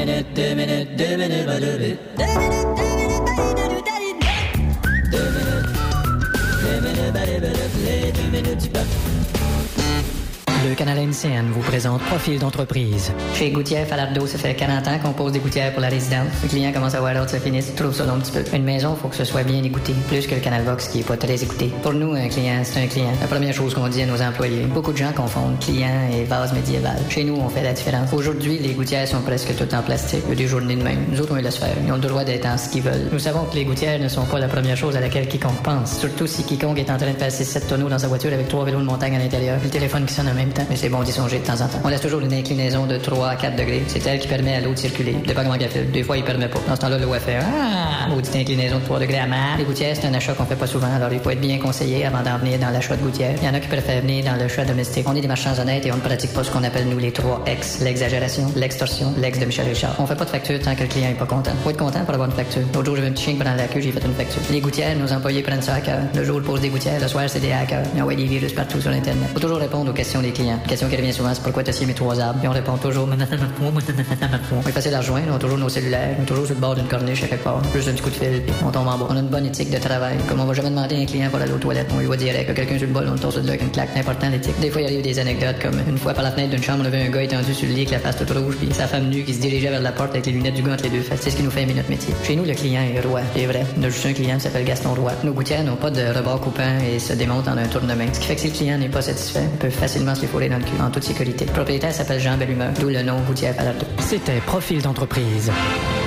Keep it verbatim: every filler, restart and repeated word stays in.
minutes, deux minutes, deux minutes, deux minutes, deux minutes, deux minutes, deux minutes, deux minutes, deux minutes, Le Canal N C N vous présente Profil d'entreprise. Chez Gouttière Falardeau, ça fait quarante ans qu'on pose des gouttières pour la résidence. Le client commence à voir l'ordre se finisse, il trouve ça long un petit peu. Une maison, faut que ce soit bien écouté, plus que le Canal Vox qui est pas très écouté. Pour nous, un client, c'est un client. La première chose qu'on dit à nos employés. Beaucoup de gens confondent client et vase médiéval. Chez nous, on fait la différence. Aujourd'hui, les gouttières sont presque toutes en plastique. Il y a des journées de même. Nous autres, on les laisse faire. Ils ont le droit d'être en ce qu'ils veulent. Nous savons que les gouttières ne sont pas la première chose à laquelle quiconque pense. Surtout si quiconque est en train de passer sept tonneaux dans sa voiture avec trois vélos de montagne à l'intérieur. Le téléphone qui sonne en même temps. Mais c'est bon d'y songer de temps en temps. On laisse toujours une inclinaison de trois à quatre degrés. C'est elle qui permet à l'eau de circuler. De pas comment qu'elle fait. Des fois, il permet pas. Dans ce temps-là, l'eau a fait ah, maudite inclinaison de trois degrés à marre. Les gouttières, c'est un achat qu'on fait pas souvent. Alors, il faut être bien conseillé avant d'en venir dans l'achat de gouttières. Il y en a qui préfèrent venir dans l'achat domestique. On est des marchands honnêtes et on ne pratique pas ce qu'on appelle, nous, les trois X. L'exagération, l'extorsion, l'ex de Michel Richard. On fait pas de facture tant que le client est pas content. Faut être content pour avoir une facture. L'autre jour, j'avais un petit chien qui prend la queue, j'ai fait une facture. Les gouttières, nos employés prennent ça à cœur. Le jour, ils posent des gouttières. Le soir, c'est des hackers. Ils envoient des virus partout sur Internet. Faut toujours répondre aux questions des clients. La question qui revient souvent, c'est pourquoi t'as scié mes trois arbres. Et on répond toujours. On est facile à rejoindre, on a toujours nos cellulaires, on est toujours sur le bord d'une corniche à quelque part. Juste un petit coup de fil, puis on tombe en bas. On a une bonne éthique de travail. Comme on va jamais demander à un client pour aller aux toilettes, on lui va direct que quelqu'un sur le bol, on le torse de là avec une claque. C'est important l'éthique. Des fois, il arrive des anecdotes comme une fois par la fenêtre d'une chambre, on avait un gars étendu sur le lit avec la face toute rouge, puis sa femme nue qui se dirigeait vers la porte avec les lunettes du gars entre les deux faces. C'est ce qui nous fait aimer notre métier. Chez nous, le client est roi. C'est vrai. On a juste un client qui s'appelle Gaston Roy. Nos gouttières n'ont pas de rebord coupant et se démontent en un tournement. Ce qui fait que si le client n'est pas satisfait, on peut facilement se les fourrer dans le cul en toute sécurité. Le propriétaire s'appelle Jean Bellumeur, d'où le nom Gouttière Falardeau. C'était Profil d'entreprise.